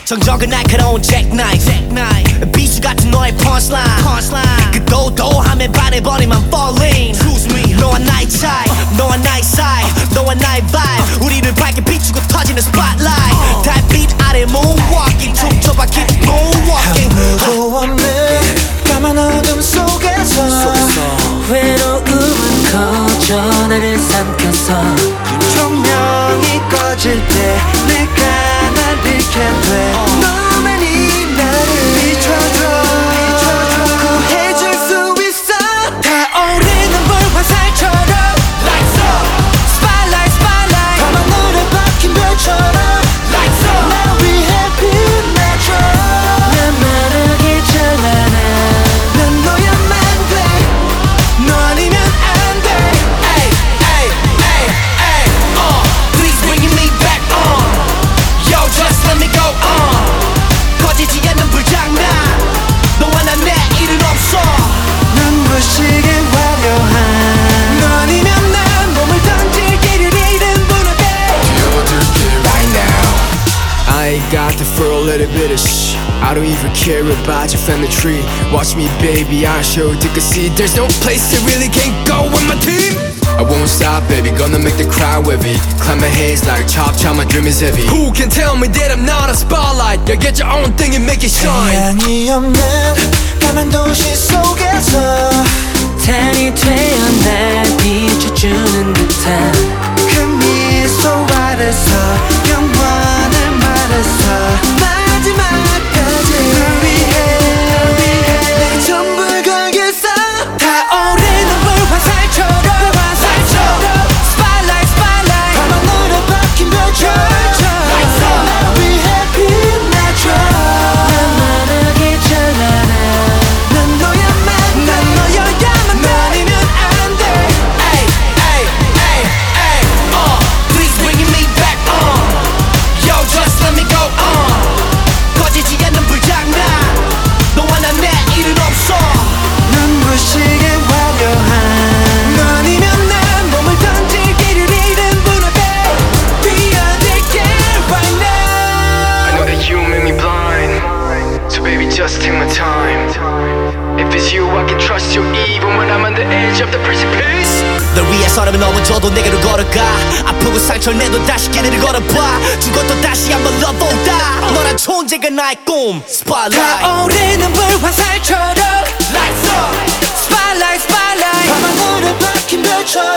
정적은 날카로운 jackknife 비수 같은 너의 punchline 그 도도함에 반해버리면 falling 너와 나의 차이 너와 나의 사이 너와 나의 vibe 우리를 밝게 비추고 터지는 spotlight 달빛 아래 moonwalking 춤춰봐 keep moonwalking 아무도 없는 까만 어둠 속에서 외로움은 커져 나를 삼켜서 조명이 꺼질 때 내가 날 잃게 돼 너만이 나를 비춰줘 구해줄 수 있어 타오르는 불화살처럼 Lights up Spotlight spotlight 밤하늘에 박힌 별처럼 Lights up 날 위해 빛나줘 난 말하기 잘하나 난 너야만 돼 너 아니면 안돼 Ay, ay, ay, ay, please bring me back on Yo, just let me go on 꺼지지 않는 불장난 너와 난 내일은 없어 눈부시게 화려한 너 아니면 난 몸을 던질 길을 잃은 분에게 right now. I ain't got the for a little bit of shh. I don't even care about your family tree. Watch me, baby, I show you can see. There's no place I really can't go with my team. I won't stop, baby, gonna make the crowd wavy. Climb my haze like chop chop, my dream is heavy. Who can tell me that I'm not a spotlight? You get your own thing and make it shine. 태양이 없는 까만 도시 속에서 달이 되어 날 비춰주는 듯한 그 미소 아래서 영원을 말해서 마지막까지 널 위해 내 전부 걸겠어 타오르는 불화살처럼 Spotlight spotlight 밤하늘에 박힌 별처럼 날 위해 빛나줘 난 말하기 잘하나 난 너야만 난 너여야만 너 아니면 안돼 Ay, ay, ay, ay, please bring me back on Yo, just let me go on 꺼지지 않는 불장난 너와 난 내일은 없어 눈부시게 화려한 너 아니면 난 몸을 던질 길을 잃은 분에게 뛰어들게 right now I know that you make me blind, so baby, just take my time. If it's you, I can trust you even when I'm on the edge of the precipice. 널 위해서라면 넘어져도 내게로 걸어가 아프고 상처를 내도 다시 길을 걸어봐 죽어도 다시 한번 lov보다 너란 존재가 나의 꿈 Spotlight 타오르는 불화살처럼 Lights up Spotlight spotlight 밤하늘에 박힌 별처럼